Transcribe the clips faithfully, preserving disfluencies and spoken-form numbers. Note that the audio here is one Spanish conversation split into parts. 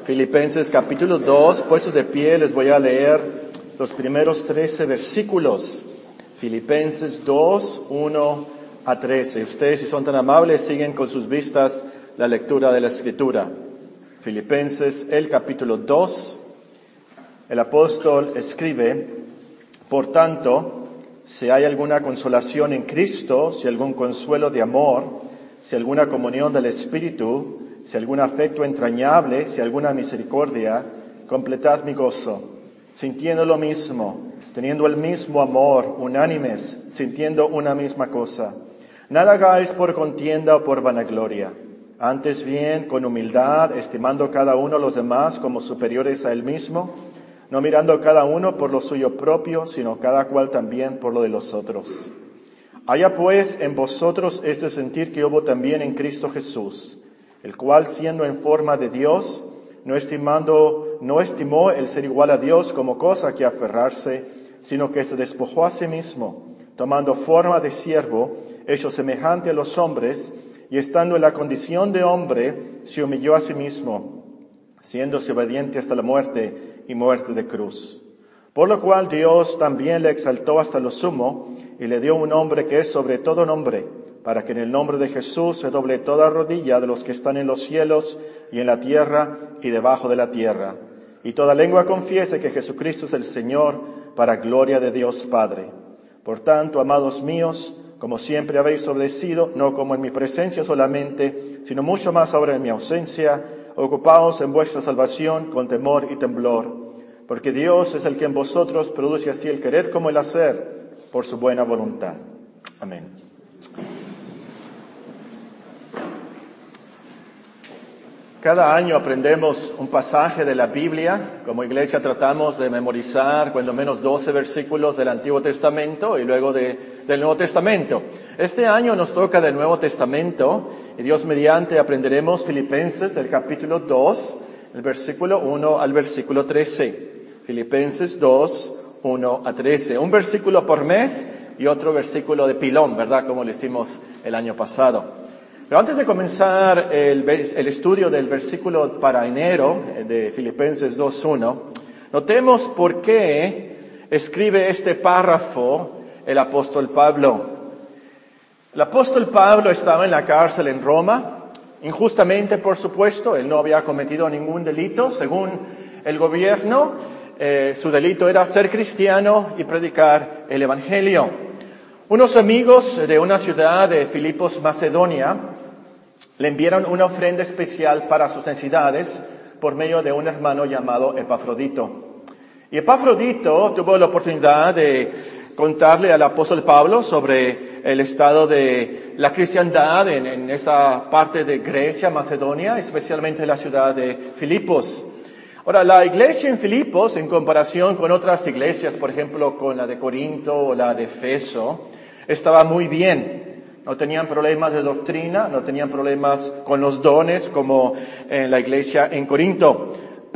Filipenses capítulo dos, puestos de pie, les voy a leer los primeros trece versículos. Filipenses dos, uno a trece. Ustedes, si son tan amables, siguen con sus vistas la lectura de la Escritura. Filipenses, el capítulo dos, el apóstol escribe: Por tanto, si hay alguna consolación en Cristo, si algún consuelo de amor, si alguna comunión del Espíritu, si algún afecto entrañable, si alguna misericordia, completad mi gozo, sintiendo lo mismo, teniendo el mismo amor, unánimes, sintiendo una misma cosa. Nada hagáis por contienda o por vanagloria, antes bien con humildad, estimando cada uno a los demás como superiores a él mismo, no mirando cada uno por lo suyo propio, sino cada cual también por lo de los otros. Haya pues en vosotros este sentir que hubo también en Cristo Jesús, el cual, siendo en forma de Dios, no estimando, no estimó el ser igual a Dios como cosa que aferrarse, sino que se despojó a sí mismo, tomando forma de siervo, hecho semejante a los hombres, y estando en la condición de hombre, se humilló a sí mismo, siéndose obediente hasta la muerte y muerte de cruz. Por lo cual Dios también le exaltó hasta lo sumo, y le dio un nombre que es sobre todo nombre, para que en el nombre de Jesús se doble toda rodilla de los que están en los cielos y en la tierra y debajo de la tierra, y toda lengua confiese que Jesucristo es el Señor, para gloria de Dios Padre. Por tanto, amados míos, como siempre habéis obedecido, no como en mi presencia solamente, sino mucho más ahora en mi ausencia, ocupaos en vuestra salvación con temor y temblor, porque Dios es el que en vosotros produce así el querer como el hacer, por su buena voluntad. Amén. Cada año aprendemos un pasaje de la Biblia. Como iglesia tratamos de memorizar cuando menos doce versículos del Antiguo Testamento y luego de, del Nuevo Testamento. Este año nos toca del Nuevo Testamento y Dios mediante aprenderemos Filipenses del capítulo dos, el versículo uno al versículo trece. Filipenses dos, uno a trece. Un versículo por mes y otro versículo de pilón, ¿verdad? Como lo hicimos el año pasado. Pero antes de comenzar el, el estudio del versículo para enero de Filipenses dos uno, notemos por qué escribe este párrafo el apóstol Pablo. El apóstol Pablo estaba en la cárcel en Roma, injustamente por supuesto, él no había cometido ningún delito, según el gobierno, eh, su delito era ser cristiano y predicar el evangelio. Unos amigos de una ciudad de Filipos, Macedonia, le enviaron una ofrenda especial para sus necesidades por medio de un hermano llamado Epafrodito. Y Epafrodito tuvo la oportunidad de contarle al apóstol Pablo sobre el estado de la cristiandad en, en esa parte de Grecia, Macedonia, especialmente en la ciudad de Filipos. Ahora, la iglesia en Filipos, en comparación con otras iglesias, por ejemplo, con la de Corinto o la de Efeso, estaba muy bien. No tenían problemas de doctrina, no tenían problemas con los dones como en la iglesia en Corinto.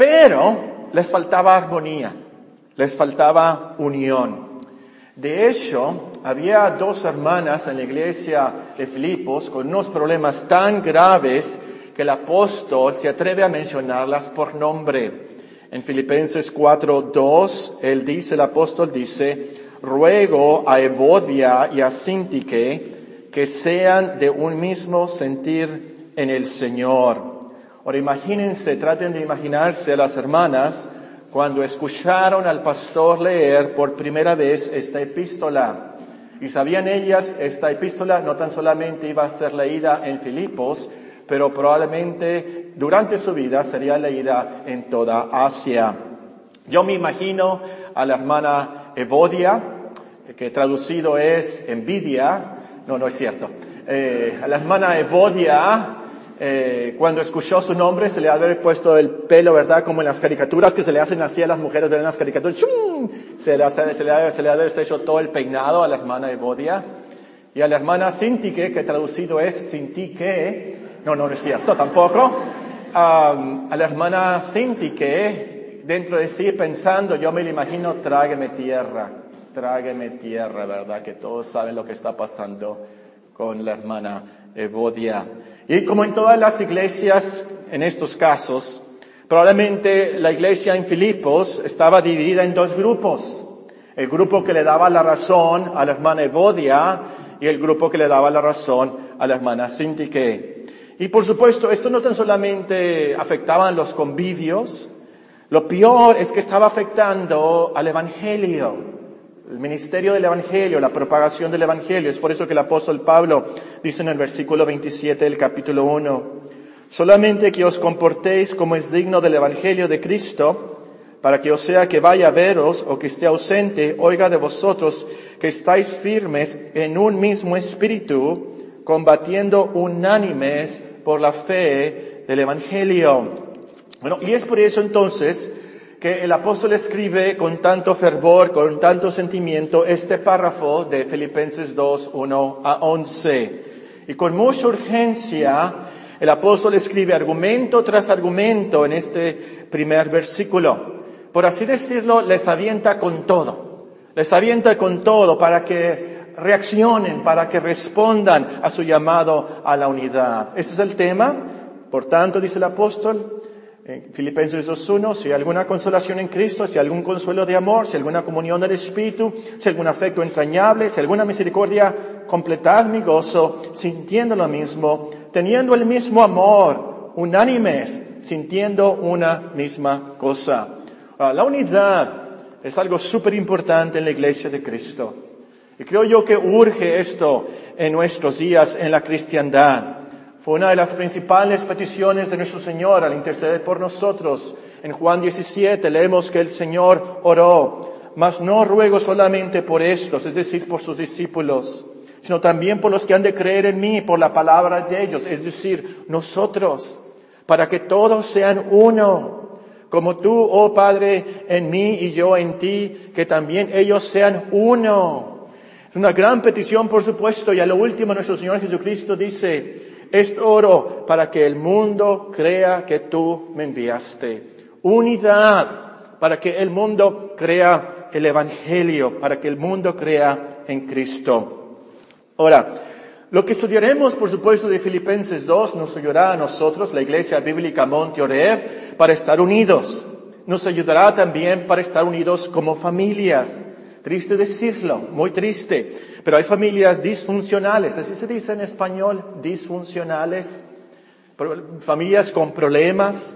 Pero les faltaba armonía, les faltaba unión. De hecho, había dos hermanas en la iglesia de Filipos con unos problemas tan graves que el apóstol se atreve a mencionarlas por nombre. En Filipenses cuatro dos, él dice, el apóstol dice: ruego a Evodia y a Síntique que sean de un mismo sentir en el Señor. Ahora imagínense, traten de imaginarse a las hermanas cuando escucharon al pastor leer por primera vez esta epístola. Y sabían ellas, esta epístola no tan solamente iba a ser leída en Filipos, pero probablemente durante su vida sería leída en toda Asia. Yo me imagino a la hermana Evodia, que traducido es envidia. No, no es cierto. Eh, a la hermana Evodia, eh, cuando escuchó su nombre, se le ha de haber puesto el pelo, ¿verdad? Como en las caricaturas que se le hacen así a las mujeres de las caricaturas. ¡Chum! Se le, hace, se, le ha, se le ha de haber hecho todo el peinado a la hermana Evodia. Y a la hermana Síntique, que traducido es Sintique. No, no, no es cierto tampoco. Um, a la hermana Síntique, dentro de sí pensando, yo me lo imagino, trágueme tierra. Trágueme tierra, ¿verdad? Que todos saben lo que está pasando con la hermana Evodia. Y como en todas las iglesias, en estos casos, Probablemente la iglesia en Filipos estaba dividida en dos grupos. El grupo que le daba la razón a la hermana Evodia y el grupo que le daba la razón a la hermana Sintique. Y por supuesto, esto no tan solamente afectaba a los convivios, lo peor es que estaba afectando al Evangelio, el ministerio del Evangelio, la propagación del Evangelio. Es por eso que el apóstol Pablo dice en el versículo veintisiete del capítulo uno, solamente que os comportéis como es digno del Evangelio de Cristo, para que o sea que vaya a veros o que esté ausente, oiga de vosotros que estáis firmes en un mismo espíritu, combatiendo unánimes por la fe del Evangelio. Bueno, y es por eso entonces que el apóstol escribe con tanto fervor, con tanto sentimiento, este párrafo de Filipenses dos, uno a once. Y con mucha urgencia, el apóstol escribe argumento tras argumento en este primer versículo. Por así decirlo, les avienta con todo. Les avienta con todo para que reaccionen, para que respondan a su llamado a la unidad. Ese es el tema. Por tanto, dice el apóstol, en Filipenses dos uno, si hay alguna consolación en Cristo, si hay algún consuelo de amor, si hay alguna comunión del Espíritu, si hay algún afecto entrañable, si hay alguna misericordia, completad mi gozo, sintiendo lo mismo, teniendo el mismo amor, unánimes, sintiendo una misma cosa. La unidad es algo súper importante en la Iglesia de Cristo. Y creo yo que urge esto en nuestros días en la cristiandad. Fue una de las principales peticiones de nuestro Señor al interceder por nosotros. En Juan diecisiete leemos que el Señor oró, mas no ruego solamente por estos, es decir, por sus discípulos, sino también por los que han de creer en mí, por la palabra de ellos, es decir, nosotros, para que todos sean uno. Como tú, oh Padre, en mí y yo en ti, que también ellos sean uno. Es una gran petición, por supuesto, y a lo último nuestro Señor Jesucristo dice, esto oro para que el mundo crea que tú me enviaste. Unidad, para que el mundo crea el Evangelio, para que el mundo crea en Cristo. Ahora, lo que estudiaremos, por supuesto, de Filipenses dos nos ayudará a nosotros, la Iglesia Bíblica Monte Oreb, para estar unidos. Nos ayudará también para estar unidos como familias. Triste decirlo, muy triste, pero hay familias disfuncionales, así se dice en español, disfuncionales, familias con problemas,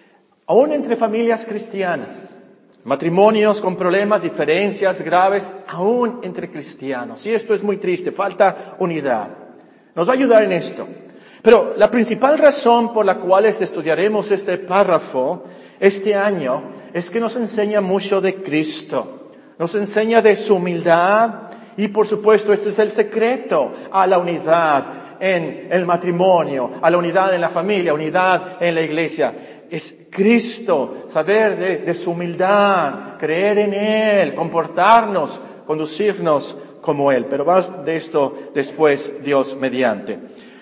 aún entre familias cristianas, matrimonios con problemas, diferencias graves, aún entre cristianos. Y esto es muy triste, falta unidad. Nos va a ayudar en esto. Pero la principal razón por la cual estudiaremos este párrafo este año es que nos enseña mucho de Cristo. Nos enseña de su humildad y, por supuesto, este es el secreto a la unidad en el matrimonio, a la unidad en la familia, unidad en la iglesia. Es Cristo, saber de, de su humildad, creer en Él, comportarnos, conducirnos como Él. Pero más de esto después, Dios mediante.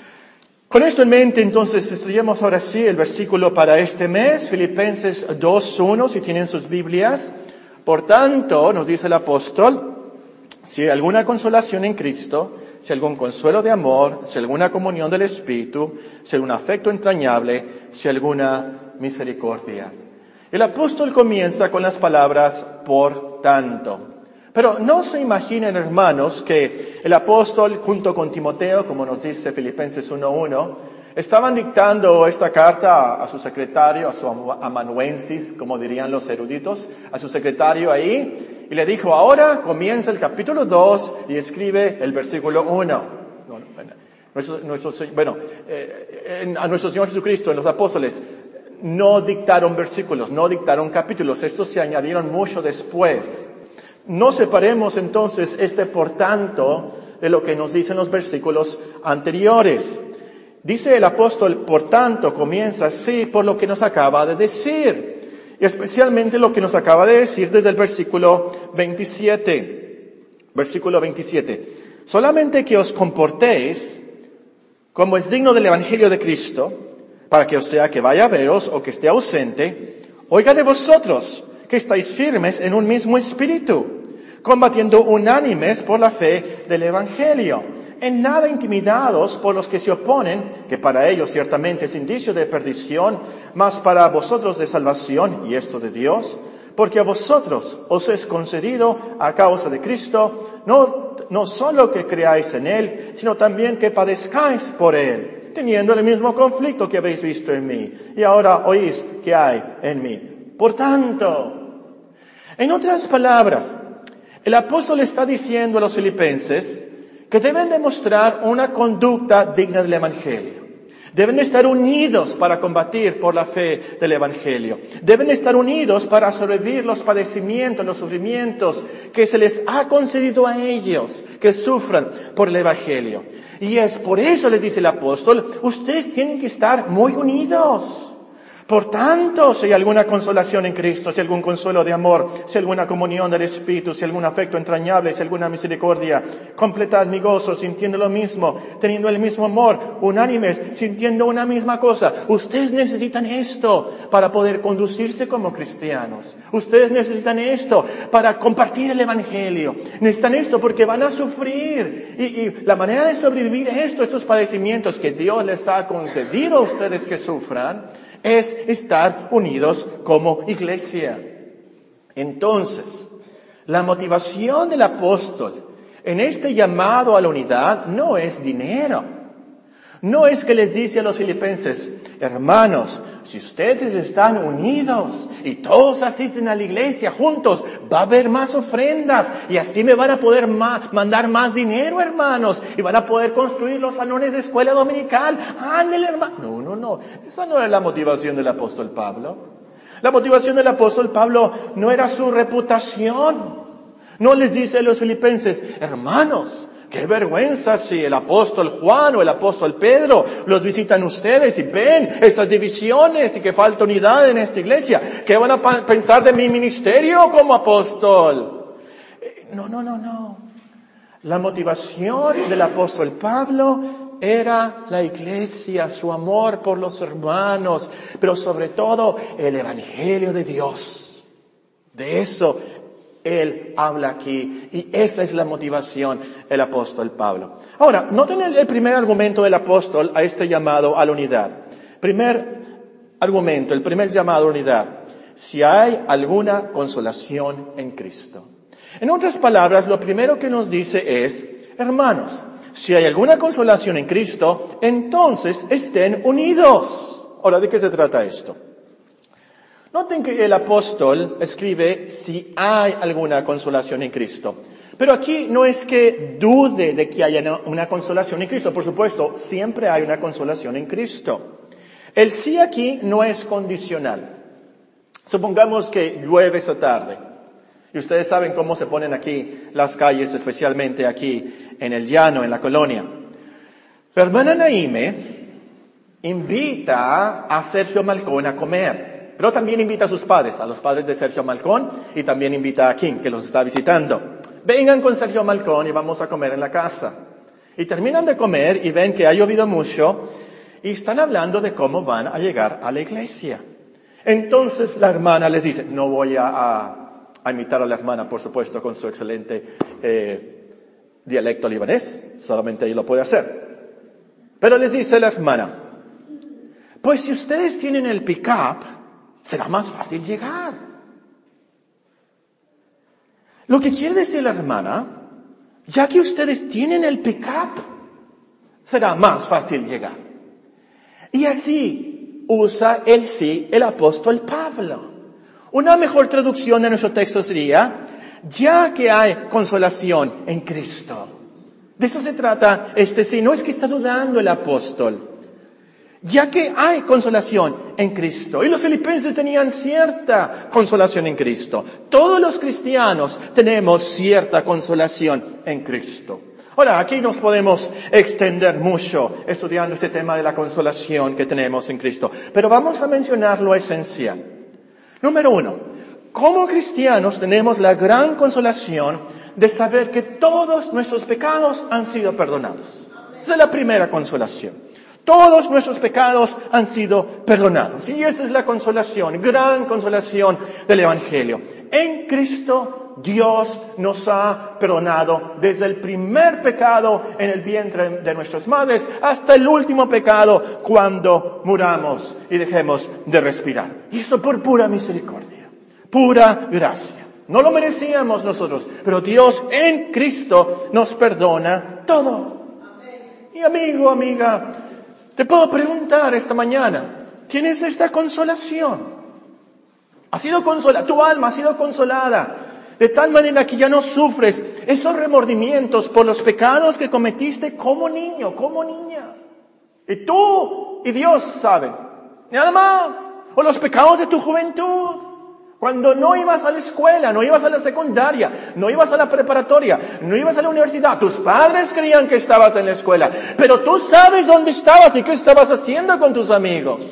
Con esto en mente, entonces, estudiemos ahora sí el versículo para este mes, Filipenses dos uno, si tienen sus Biblias. Por tanto, nos dice el apóstol, si hay alguna consolación en Cristo, si hay algún consuelo de amor, si hay alguna comunión del Espíritu, si hay algún afecto entrañable, si hay alguna misericordia. El apóstol comienza con las palabras, por tanto. Pero no se imaginen, hermanos, que el apóstol, junto con Timoteo, como nos dice Filipenses uno uno, estaban dictando esta carta a su secretario, a su amanuensis, como dirían los eruditos, a su secretario ahí, y le dijo, ahora comienza el capítulo dos y escribe el versículo uno. Bueno, nuestro, nuestro, bueno eh, en, a nuestro Señor Jesucristo, en los apóstoles, no dictaron versículos, no dictaron capítulos, estos se añadieron mucho después. No separemos entonces este por tanto de lo que nos dicen los versículos anteriores. Dice el apóstol, por tanto, comienza así por lo que nos acaba de decir. Y especialmente lo que nos acaba de decir desde el versículo veintisiete. Versículo veintisiete. Solamente que os comportéis como es digno del Evangelio de Cristo, para que o sea que vaya a veros o que esté ausente, oiga de vosotros que estáis firmes en un mismo espíritu, combatiendo unánimes por la fe del Evangelio. en nada intimidados por los que se oponen, que para ellos ciertamente es indicio de perdición, mas para vosotros de salvación, y esto de Dios, porque a vosotros os es concedido a causa de Cristo, no, no solo que creáis en Él, sino también que padezcáis por Él, teniendo el mismo conflicto que habéis visto en mí, y ahora oís que hay en mí. Por tanto, en otras palabras, el apóstol está diciendo a los filipenses que deben demostrar una conducta digna del Evangelio. Deben estar unidos para combatir por la fe del Evangelio. Deben estar unidos para sobrevivir los padecimientos, los sufrimientos que se les ha concedido a ellos, que sufran por el Evangelio. Y es por eso, les dice el apóstol, ustedes tienen que estar muy unidos. Por tanto, si hay alguna consolación en Cristo, si hay algún consuelo de amor, si hay alguna comunión del Espíritu, si hay algún afecto entrañable, si hay alguna misericordia, completad mi gozo, sintiendo lo mismo, teniendo el mismo amor, unánimes, sintiendo una misma cosa. Ustedes necesitan esto para poder conducirse como cristianos. Ustedes necesitan esto para compartir el Evangelio. Necesitan esto porque van a sufrir. Y, y la manera de sobrevivir a esto, estos padecimientos que Dios les ha concedido a ustedes que sufran, es estar unidos como iglesia. Entonces, la motivación del apóstol en este llamado a la unidad no es dinero. No es que les dice a los filipenses, hermanos, si ustedes están unidos y todos asisten a la iglesia juntos, va a haber más ofrendas y así me van a poder ma- mandar más dinero, hermanos, y van a poder construir los salones de escuela dominical. Ándale, hermano. No, no, no. Esa no era la motivación del apóstol Pablo. La motivación del apóstol Pablo no era su reputación. No les dice a los filipenses, hermanos, qué vergüenza si el apóstol Juan o el apóstol Pedro los visitan ustedes y ven esas divisiones y que falta unidad en esta iglesia. ¿Qué van a pa- pensar de mi ministerio como apóstol? No, no, no, no. La motivación del apóstol Pablo era la iglesia, su amor por los hermanos, pero sobre todo el evangelio de Dios. De eso él habla aquí, y esa es la motivación del apóstol Pablo. Ahora, noten el, el primer argumento del apóstol a este llamado a la unidad. Primer argumento, el primer llamado a la unidad. Si hay alguna consolación en Cristo. En otras palabras, lo primero que nos dice es, hermanos, si hay alguna consolación en Cristo, entonces estén unidos. Ahora, ¿de qué se trata esto? Noten que el apóstol escribe si hay alguna consolación en Cristo. Pero aquí no es que dude de que haya una consolación en Cristo. Por supuesto, siempre hay una consolación en Cristo. El sí aquí no es condicional. Supongamos que llueve esta tarde. Y ustedes saben cómo se ponen aquí las calles, especialmente aquí en el llano, en la colonia. La hermana Naime invita a Sergio Malcón a comer. Pero también invita a sus padres, a los padres de Sergio Malcón, y también invita a Kim, que los está visitando. Vengan con Sergio Malcón y vamos a comer en la casa. Y terminan de comer y ven que ha llovido mucho y están hablando de cómo van a llegar a la iglesia. Entonces la hermana les dice, no voy a, a, a imitar a la hermana, por supuesto, con su excelente eh, dialecto libanés, solamente ella lo puede hacer. Pero les dice la hermana, pues si ustedes tienen el pick-up, será más fácil llegar. Lo que quiere decir la hermana, ya que ustedes tienen el pick-up, será más fácil llegar. Y así usa el sí el apóstol Pablo. Una mejor traducción de nuestro texto sería, ya que hay consolación en Cristo. De eso se trata este sí, no es que está dudando el apóstol. Ya que hay consolación en Cristo. Y los filipenses tenían cierta consolación en Cristo. Todos los cristianos tenemos cierta consolación en Cristo. Ahora, aquí nos podemos extender mucho estudiando este tema de la consolación que tenemos en Cristo. Pero vamos a mencionar lo esencial. Número uno, como cristianos tenemos la gran consolación de saber que todos nuestros pecados han sido perdonados. Esa es la primera consolación. Todos nuestros pecados han sido perdonados. Y esa es la consolación, gran consolación del Evangelio. En Cristo Dios nos ha perdonado desde el primer pecado en el vientre de nuestras madres hasta el último pecado cuando muramos y dejemos de respirar. Y esto por pura misericordia, pura gracia. No lo merecíamos nosotros, pero Dios en Cristo nos perdona todo. Y amigo, amiga, te puedo preguntar esta mañana, ¿tienes esta consolación? ¿Ha sido consolada? Tu alma ha sido consolada de tal manera que ya no sufres esos remordimientos por los pecados que cometiste como niño, como niña. Y tú y Dios saben, nada más. O los pecados de tu juventud. Cuando no ibas a la escuela, no ibas a la secundaria, no ibas a la preparatoria, no ibas a la universidad. Tus padres creían que estabas en la escuela, pero tú sabes dónde estabas y qué estabas haciendo con tus amigos.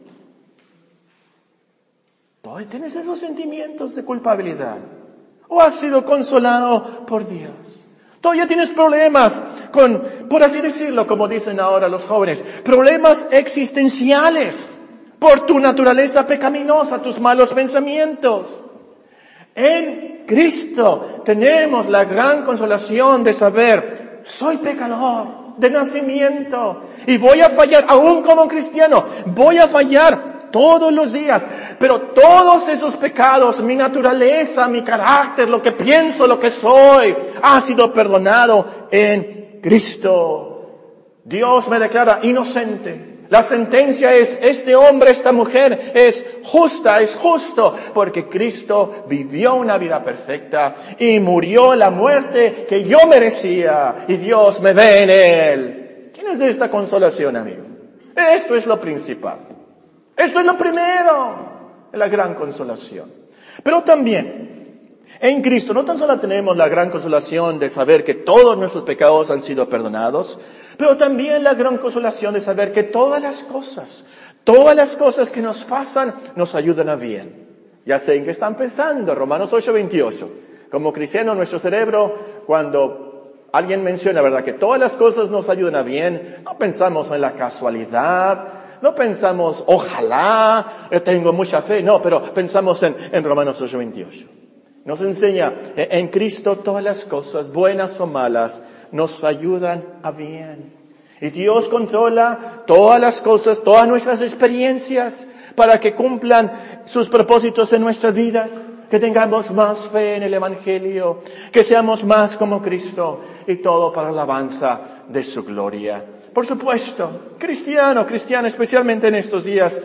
¿Todavía tienes esos sentimientos de culpabilidad? ¿O has sido consolado por Dios? Todavía tienes problemas con, por así decirlo, como dicen ahora los jóvenes, problemas existenciales. Por tu naturaleza pecaminosa, tus malos pensamientos. En Cristo tenemos la gran consolación de saber, soy pecador de nacimiento y voy a fallar, aún como cristiano, voy a fallar todos los días. Pero todos esos pecados, mi naturaleza, mi carácter, lo que pienso, lo que soy, ha sido perdonado en Cristo. Dios me declara inocente. La sentencia es, este hombre, esta mujer es justa, es justo, porque Cristo vivió una vida perfecta y murió la muerte que yo merecía y Dios me ve en él. ¿Quién es de esta consolación, amigo? Esto es lo principal. Esto es lo primero, la gran consolación. Pero también, en Cristo no tan solo tenemos la gran consolación de saber que todos nuestros pecados han sido perdonados, pero también la gran consolación de saber que todas las cosas, todas las cosas que nos pasan nos ayudan a bien. Ya sé en qué están pensando, Romanos ocho veintiocho. Como cristiano, nuestro cerebro, cuando alguien menciona, ¿verdad?, que todas las cosas nos ayudan a bien, no pensamos en la casualidad, no pensamos, ojalá, yo tengo mucha fe, no, pero pensamos en, en Romanos ocho veintiocho. Nos enseña, en Cristo todas las cosas, buenas o malas, nos ayudan a bien. Y Dios controla todas las cosas, todas nuestras experiencias, para que cumplan sus propósitos en nuestras vidas, que tengamos más fe en el Evangelio, que seamos más como Cristo, y todo para la alabanza de su gloria. Por supuesto, cristiano, cristiano, especialmente en estos días,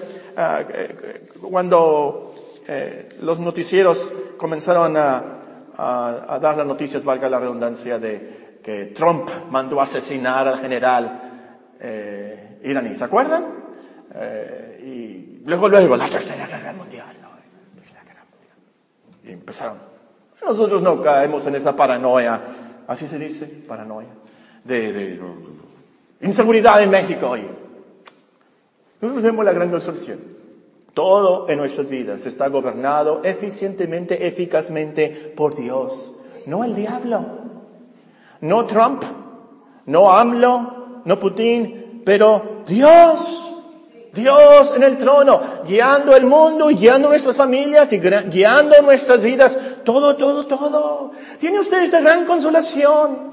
uh, cuando eh, los noticieros comenzaron a, a, a dar las noticias, valga la redundancia, de que Trump mandó asesinar al general eh, iraní. ¿Se acuerdan? Eh, y luego, luego, la tercera guerra mundial. ¿no? La tercera guerra mundial. Y empezaron. Nosotros no caemos en esa paranoia, así se dice, paranoia, de, de, de inseguridad en México hoy. Nosotros vemos la gran consolación. Todo en nuestras vidas está gobernado eficientemente, eficazmente por Dios, no el diablo. No Trump, no AMLO, no Putin, pero Dios, Dios en el trono, guiando el mundo, guiando nuestras familias y guiando nuestras vidas, todo, todo, todo. ¿Tiene usted esta gran consolación?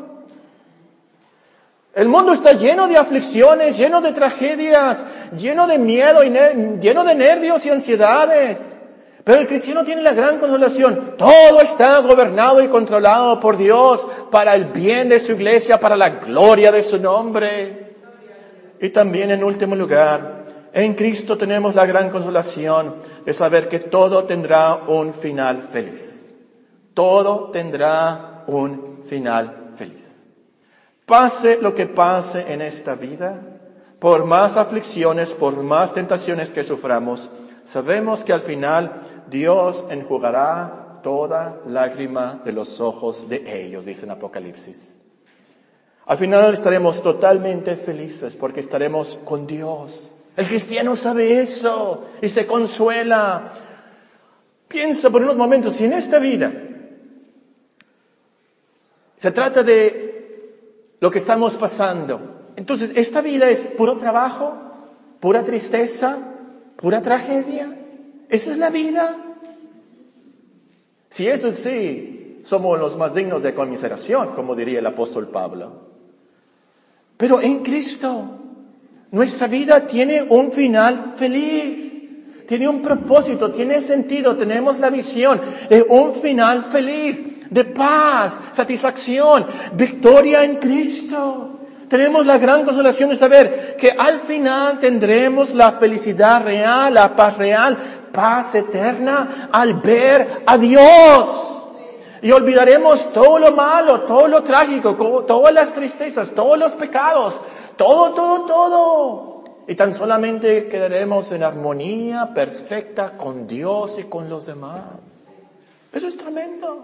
El mundo está lleno de aflicciones, lleno de tragedias, lleno de miedo y ner- lleno de nervios y ansiedades. Pero el cristiano tiene la gran consolación. Todo está gobernado y controlado por Dios para el bien de su iglesia, para la gloria de su nombre. Y también, en último lugar, en Cristo tenemos la gran consolación de saber que todo tendrá un final feliz. Todo tendrá un final feliz. Pase lo que pase en esta vida, por más aflicciones, por más tentaciones que suframos, sabemos que al final Dios enjugará toda lágrima de los ojos de ellos, dice en Apocalipsis. Al final estaremos totalmente felices porque estaremos con Dios. El cristiano sabe eso y se consuela. Piensa por unos momentos, si en esta vida se trata de lo que estamos pasando, Entonces, ¿esta vida es puro trabajo, pura tristeza, pura tragedia? ¿Esa es la vida? Si es así, somos los más dignos de conmiseración, como diría el apóstol Pablo. Pero en Cristo, nuestra vida tiene un final feliz. Tiene un propósito, tiene sentido, tenemos la visión de un final feliz, de paz, satisfacción, victoria en Cristo. Tenemos la gran consolación de saber que al final tendremos la felicidad real, la paz real, paz eterna al ver a Dios. Y olvidaremos todo lo malo, todo lo trágico, todas las tristezas, todos los pecados, todo, todo, todo. Y tan solamente quedaremos en armonía perfecta con Dios y con los demás. Eso es tremendo.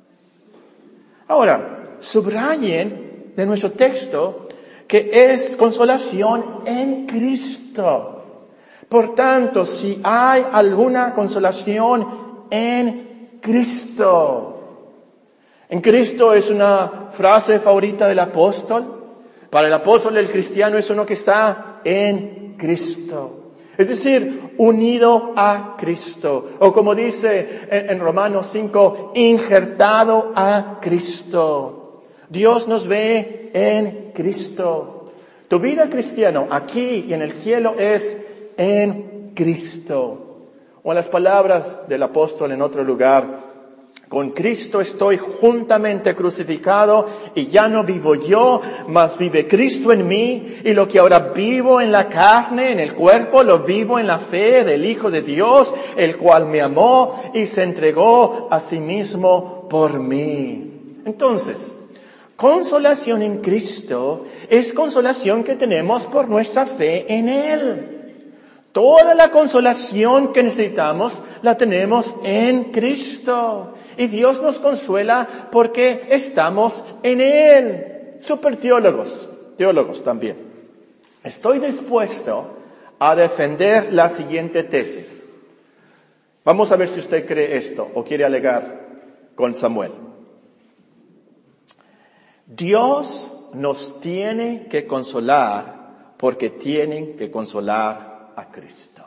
Ahora, subrayen de nuestro texto que es consolación en Cristo. Por tanto, si hay alguna consolación en Cristo. En Cristo es una frase favorita del apóstol. Para el apóstol, el cristiano es uno que está en Cristo. Es decir, unido a Cristo. O como dice en, en Romanos cinco, injertado a Cristo. Dios nos ve en Cristo. Tu vida cristiana aquí y en el cielo es en Cristo. O en las palabras del apóstol en otro lugar, con Cristo estoy juntamente crucificado y ya no vivo yo, mas vive Cristo en mí, y lo que ahora vivo en la carne, en el cuerpo, lo vivo en la fe del Hijo de Dios, el cual me amó y se entregó a sí mismo por mí. Entonces, consolación en Cristo es consolación que tenemos por nuestra fe en Él. Toda la consolación que necesitamos la tenemos en Cristo. Y Dios nos consuela porque estamos en Él. Super teólogos, teólogos también. Estoy dispuesto a defender la siguiente tesis. Vamos a ver si usted cree esto o quiere alegar con Samuel. Dios nos tiene que consolar porque tienen que consolar a Cristo.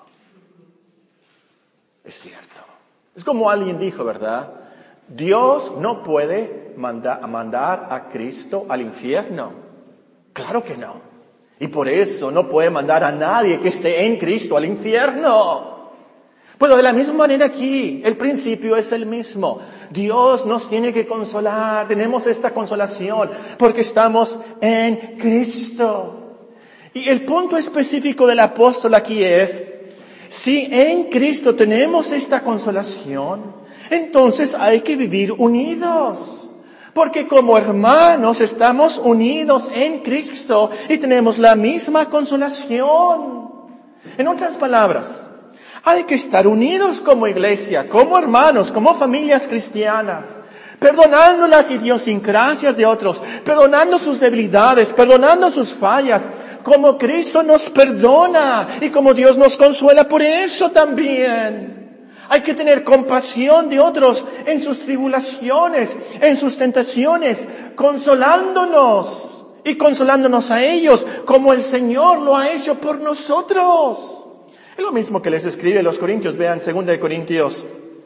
Es cierto. Es como alguien dijo, ¿verdad? Dios no puede manda, mandar a Cristo al infierno. Claro que no. Y por eso no puede mandar a nadie que esté en Cristo al infierno. Pero de la misma manera aquí, el principio es el mismo. Dios nos tiene que consolar. Tenemos esta consolación porque estamos en Cristo. Y el punto específico del apóstol aquí es, si en Cristo tenemos esta consolación, entonces hay que vivir unidos. Porque como hermanos estamos unidos en Cristo y tenemos la misma consolación. En otras palabras, hay que estar unidos como iglesia, como hermanos, como familias cristianas, perdonando las idiosincrasias de otros, perdonando sus debilidades, perdonando sus fallas, como Cristo nos perdona y como Dios nos consuela por eso también. Hay que tener compasión de otros en sus tribulaciones, en sus tentaciones, consolándonos y consolándonos a ellos como el Señor lo ha hecho por nosotros. Es lo mismo que les escribe los Corintios. Vean segunda de Corintios,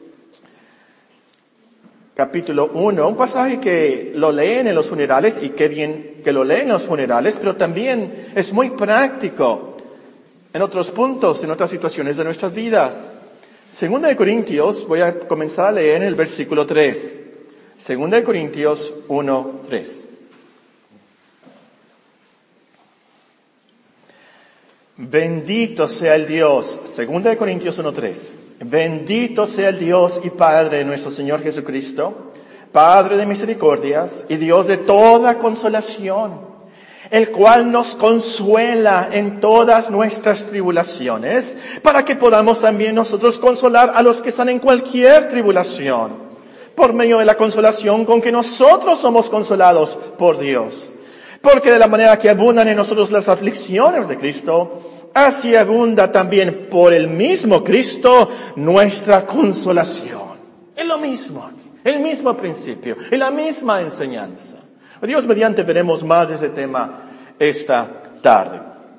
capítulo uno, un pasaje que lo leen en los funerales, y qué bien que lo leen en los funerales, pero también es muy práctico en otros puntos, en otras situaciones de nuestras vidas. Segunda de Corintios, voy a comenzar a leer en el versículo tres. Segunda de Corintios uno, tres. Bendito sea el Dios, Segunda de Corintios uno, tres. Bendito sea el Dios y Padre de nuestro Señor Jesucristo, Padre de misericordias y Dios de toda consolación, el cual nos consuela en todas nuestras tribulaciones, para que podamos también nosotros consolar a los que están en cualquier tribulación, por medio de la consolación con que nosotros somos consolados por Dios. Porque de la manera que abundan en nosotros las aflicciones de Cristo, así abunda también por el mismo Cristo nuestra consolación. Es lo mismo, el mismo principio, y la misma enseñanza. Dios mediante veremos más de ese tema esta tarde.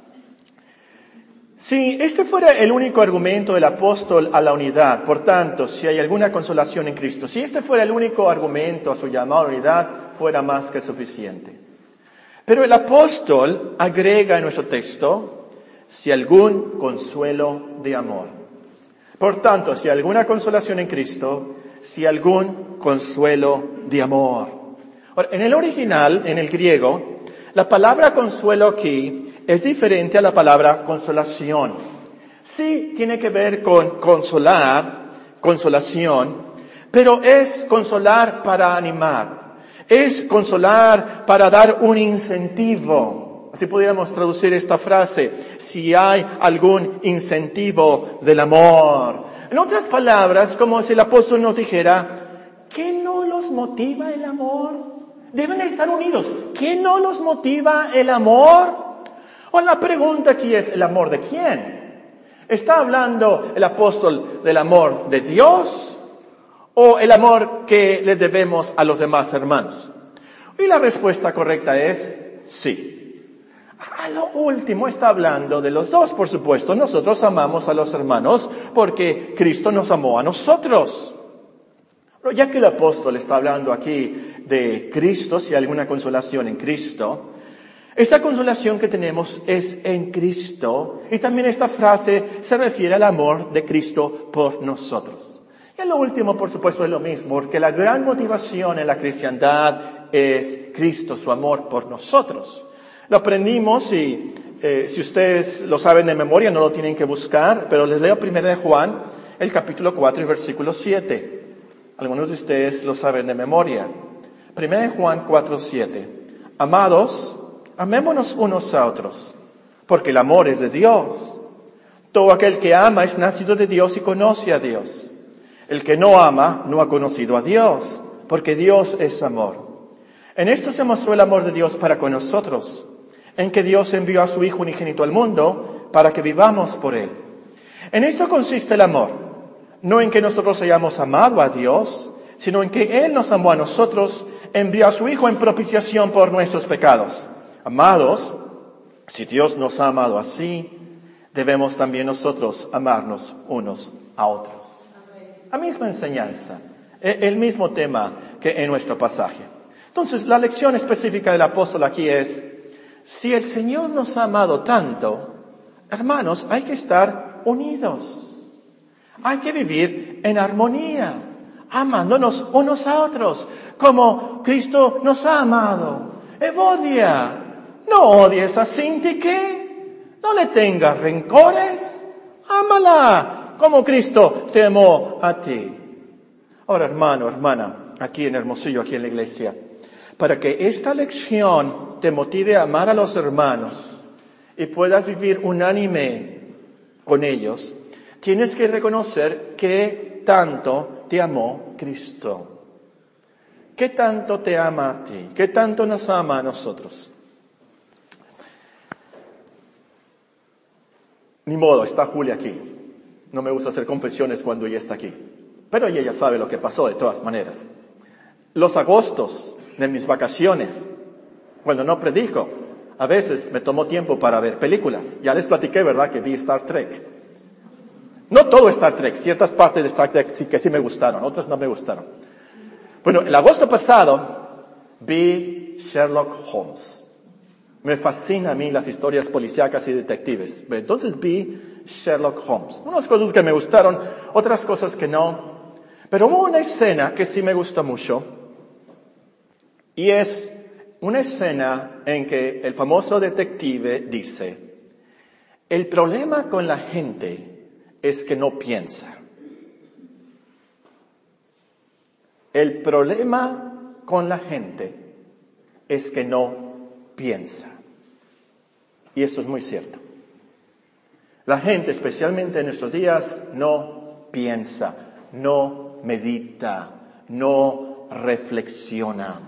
Si este fuera el único argumento del apóstol a la unidad, por tanto, si hay alguna consolación en Cristo, si este fuera el único argumento a su llamado a la unidad, fuera más que suficiente. Pero el apóstol agrega en nuestro texto, si algún consuelo de amor. Por tanto, si hay alguna consolación en Cristo, si algún consuelo de amor. Ahora, en el original, en el griego, la palabra consuelo aquí es diferente a la palabra consolación. Sí tiene que ver con consolar, consolación, pero es consolar para animar. Es consolar para dar un incentivo. Así podríamos traducir esta frase, si hay algún incentivo del amor. En otras palabras, como si el apóstol nos dijera, ¿qué no los motiva el amor? Deben estar unidos. ¿Qué no los motiva el amor? O la pregunta aquí es, ¿el amor de quién? ¿Está hablando el apóstol del amor de Dios o el amor que le debemos a los demás hermanos? Y la respuesta correcta es sí. A lo último está hablando de los dos, por supuesto. Nosotros amamos a los hermanos porque Cristo nos amó a nosotros. Pero ya que el apóstol está hablando aquí de Cristo, si hay alguna consolación en Cristo, esta consolación que tenemos es en Cristo. Y también esta frase se refiere al amor de Cristo por nosotros. Y a lo último, por supuesto, es lo mismo, porque la gran motivación en la cristiandad es Cristo, su amor por nosotros. Lo aprendimos y eh, si ustedes lo saben de memoria, no lo tienen que buscar, pero les leo primero de Juan, el capítulo cuatro y versículo siete. Algunos de ustedes lo saben de memoria. Primero de Juan cuatro, siete. Amados, amémonos unos a otros, porque el amor es de Dios. Todo aquel que ama es nacido de Dios y conoce a Dios. El que no ama no ha conocido a Dios, porque Dios es amor. En esto se mostró el amor de Dios para con nosotros, en que Dios envió a su Hijo unigénito al mundo para que vivamos por Él. En esto consiste el amor, no en que nosotros hayamos amado a Dios, sino en que Él nos amó a nosotros, envió a su Hijo en propiciación por nuestros pecados. Amados, si Dios nos ha amado así, debemos también nosotros amarnos unos a otros. La misma enseñanza, el mismo tema que en nuestro pasaje. Entonces, la lección específica del apóstol aquí es, si el Señor nos ha amado tanto, hermanos, hay que estar unidos. Hay que vivir en armonía, amándonos unos a otros, como Cristo nos ha amado. Evodia, no odies a Sintique, no le tengas rencores, ámala como Cristo te amó a ti. Ahora, hermano, hermana, aquí en Hermosillo, aquí en la iglesia, para que esta lección te motive a amar a los hermanos y puedas vivir unánime con ellos, tienes que reconocer que tanto te amó Cristo. ¿Qué tanto te ama a ti? ¿Qué tanto nos ama a nosotros? Ni modo, está Julia aquí. No me gusta hacer confesiones cuando ella está aquí. Pero ella ya sabe lo que pasó de todas maneras. Los agostos de mis vacaciones, cuando no predico, a veces me tomó tiempo para ver películas. Ya les platiqué, ¿verdad?, que vi Star Trek. No todo Star Trek, ciertas partes de Star Trek sí que sí me gustaron, otras no me gustaron. Bueno, el agosto pasado vi Sherlock Holmes. Me fascinan a mí las historias policíacas y detectives. Entonces vi Sherlock Holmes. Unas cosas que me gustaron, otras cosas que no. Pero hubo una escena que sí me gustó mucho. Y es una escena en que el famoso detective dice, el problema con la gente es que no piensa. El problema con la gente es que no piensa. Y esto es muy cierto. La gente, especialmente en estos días, no piensa, no medita, no reflexiona.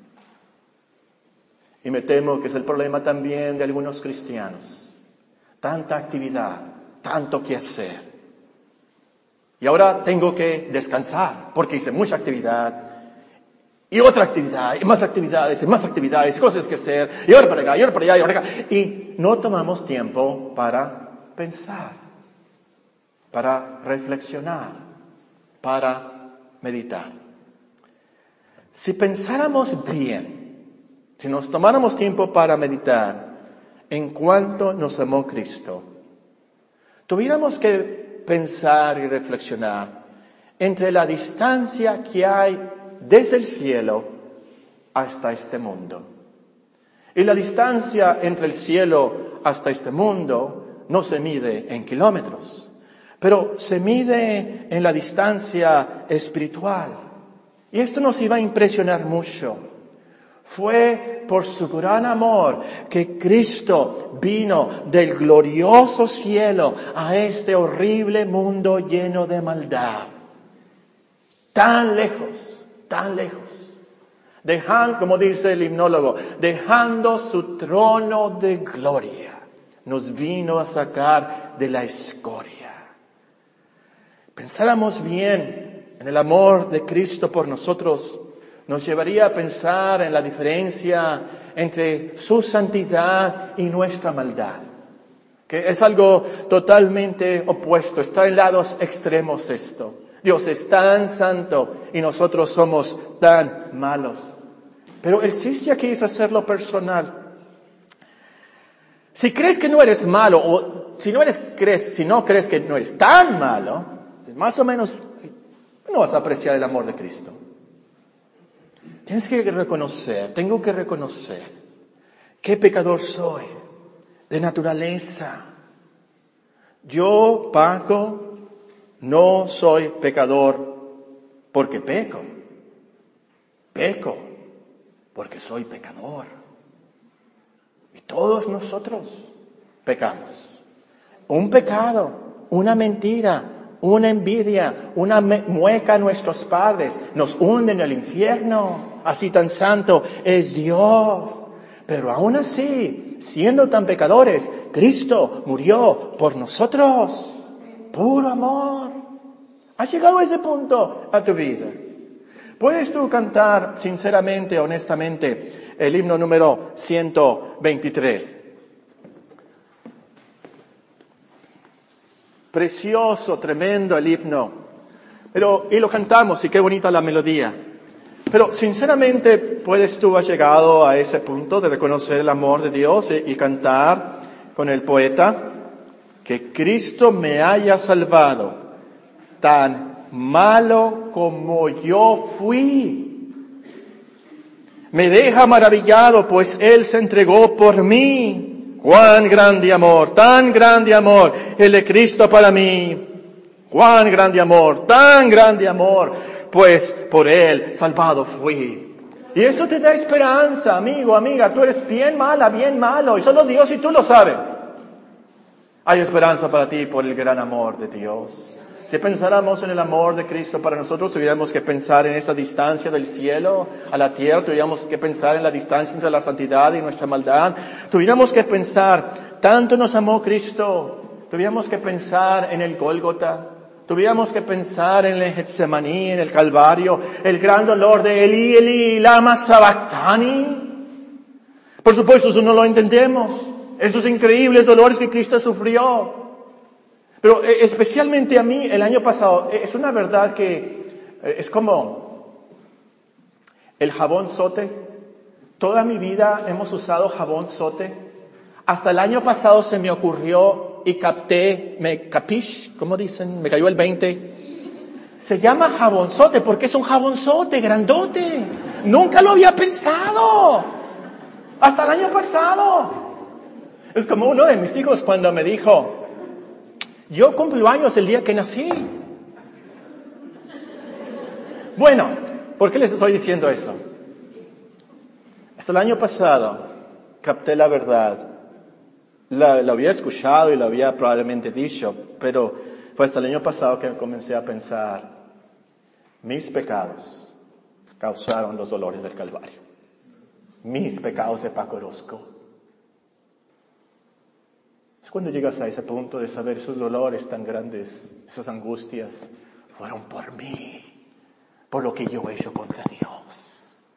Y me temo que es el problema también de algunos cristianos. Tanta actividad, tanto que hacer. Y ahora tengo que descansar porque hice mucha actividad Y otra actividad, y más actividades, y más actividades, y cosas que hacer, y ahora para acá, y ahora para allá, y ahora para acá. Y no tomamos tiempo para pensar, para reflexionar, para meditar. Si pensáramos bien, si nos tomáramos tiempo para meditar en cuánto nos amó Cristo, tuviéramos que pensar y reflexionar entre la distancia que hay desde el cielo hasta este mundo. Y la distancia entre el cielo hasta este mundo no se mide en kilómetros, pero se mide en la distancia espiritual. Y esto nos iba a impresionar mucho. Fue por su gran amor que Cristo vino del glorioso cielo a este horrible mundo lleno de maldad. Tan lejos, tan lejos. Dejando, como dice el himnólogo, dejando su trono de gloria, nos vino a sacar de la escoria. Pensáramos bien en el amor de Cristo por nosotros, nos llevaría a pensar en la diferencia entre su santidad y nuestra maldad, que es algo totalmente opuesto, está en lados extremos esto. Dios es tan santo y nosotros somos tan malos. Pero el chiste aquí es hacerlo personal. Si crees que no eres malo, o si no eres, crees, si no crees que no eres tan malo, más o menos no vas a apreciar el amor de Cristo. Tienes que reconocer, tengo que reconocer qué pecador soy de naturaleza. Yo, Paco, no soy pecador porque peco. Peco porque soy pecador. Y todos nosotros pecamos. Un pecado, una mentira, una envidia, una mueca a nuestros padres nos hunden en el infierno. Así tan santo es Dios. Pero aún así, siendo tan pecadores, Cristo murió por nosotros. Puro amor. ¿Has llegado a ese punto a tu vida? ¿Puedes tú cantar sinceramente, honestamente, el himno número ciento veintitrés? Precioso, tremendo el himno. Pero, y lo cantamos, y qué bonita la melodía. Pero sinceramente, ¿puedes tú haber llegado a ese punto de reconocer el amor de Dios y, y cantar con el poeta? Que Cristo me haya salvado, tan malo como yo fui. Me deja maravillado, pues Él se entregó por mí. Cuán grande amor, tan grande amor, el de Cristo para mí. Cuán grande amor, tan grande amor, pues por Él salvado fui. Y eso te da esperanza, amigo, amiga. Tú eres bien mala, bien malo, y solo Dios y tú lo sabes. Hay esperanza para ti por el gran amor de Dios. Si pensáramos en el amor de Cristo para nosotros, tuviéramos que pensar en esa distancia del cielo a la tierra, tuviéramos que pensar en la distancia entre la santidad y nuestra maldad, tuviéramos que pensar, tanto nos amó Cristo, tuviéramos que pensar en el Gólgota, tuviéramos que pensar en el Getsemaní, en el Calvario, el gran dolor de Eli, Eli, lama sabactani. Por supuesto, eso no lo entendemos. Esos increíbles dolores que Cristo sufrió. Pero especialmente a mí, el año pasado, es una verdad que es como el jabón sote. Toda mi vida hemos usado jabón sote. Hasta el año pasado se me ocurrió y capté, me capish, ¿cómo dicen? Me cayó el veinte. Se llama jabonzote porque es un jabonzote grandote. Nunca lo había pensado. Hasta el año pasado. Es como uno de mis hijos cuando me dijo, yo cumplo años el día que nací. Bueno, ¿por qué les estoy diciendo eso? Hasta el año pasado capté la verdad. La, la había escuchado y la había probablemente dicho, pero fue hasta el año pasado que comencé a pensar, mis pecados causaron los dolores del Calvario. Mis pecados de Paco Orozco. Es cuando llegas a ese punto de saber esos dolores tan grandes, esas angustias, fueron por mí, por lo que yo he hecho contra Dios.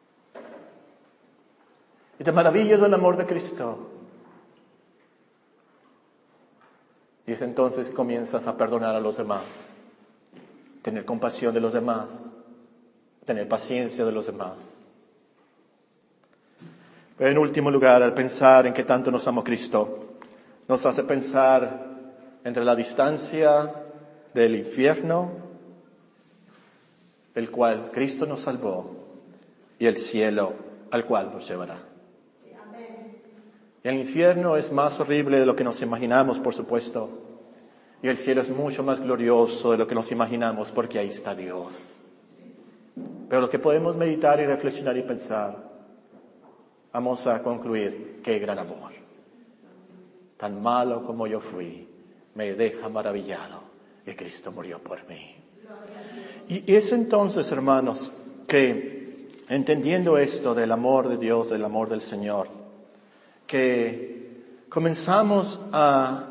Y te maravillas del amor de Cristo. Y es entonces que comienzas a perdonar a los demás, tener compasión de los demás, tener paciencia de los demás. Pero en último lugar, al pensar en que tanto nos amó Cristo, nos hace pensar entre la distancia del infierno, el cual Cristo nos salvó, y el cielo al cual nos llevará. El infierno es más horrible de lo que nos imaginamos, por supuesto. Y el cielo es mucho más glorioso de lo que nos imaginamos, porque ahí está Dios. Pero lo que podemos meditar y reflexionar y pensar, vamos a concluir: qué gran amor. Tan malo como yo fui, me deja maravillado que Cristo murió por mí. Y es entonces, hermanos, que entendiendo esto del amor de Dios, del amor del Señor, que comenzamos a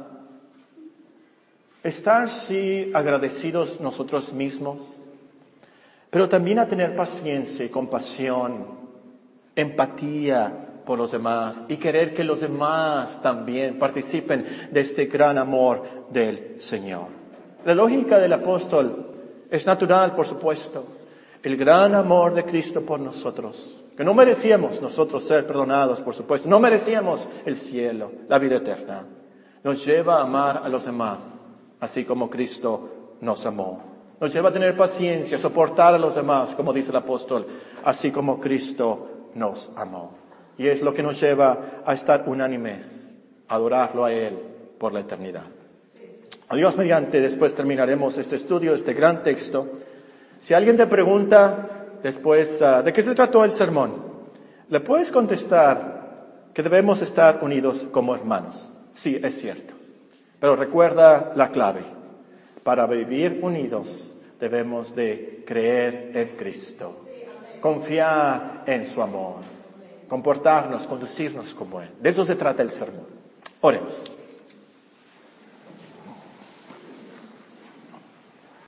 estar, sí, agradecidos nosotros mismos, pero también a tener paciencia y compasión, empatía por los demás y querer que los demás también participen de este gran amor del Señor. La lógica del apóstol es natural, por supuesto. El gran amor de Cristo por nosotros, que no merecíamos nosotros ser perdonados, por supuesto, no merecíamos el cielo, la vida eterna, nos lleva a amar a los demás, así como Cristo nos amó. Nos lleva a tener paciencia, a soportar a los demás, como dice el apóstol, así como Cristo nos amó. Y es lo que nos lleva a estar unánimes, a adorarlo a Él por la eternidad. A Dios mediante, después terminaremos este estudio, este gran texto. Si alguien te pregunta después, uh, ¿de qué se trató el sermón? Le puedes contestar que debemos estar unidos como hermanos. Sí, es cierto. Pero recuerda la clave. Para vivir unidos debemos de creer en Cristo. Confiar en su amor. Comportarnos, conducirnos como Él. De eso se trata el sermón. Oremos.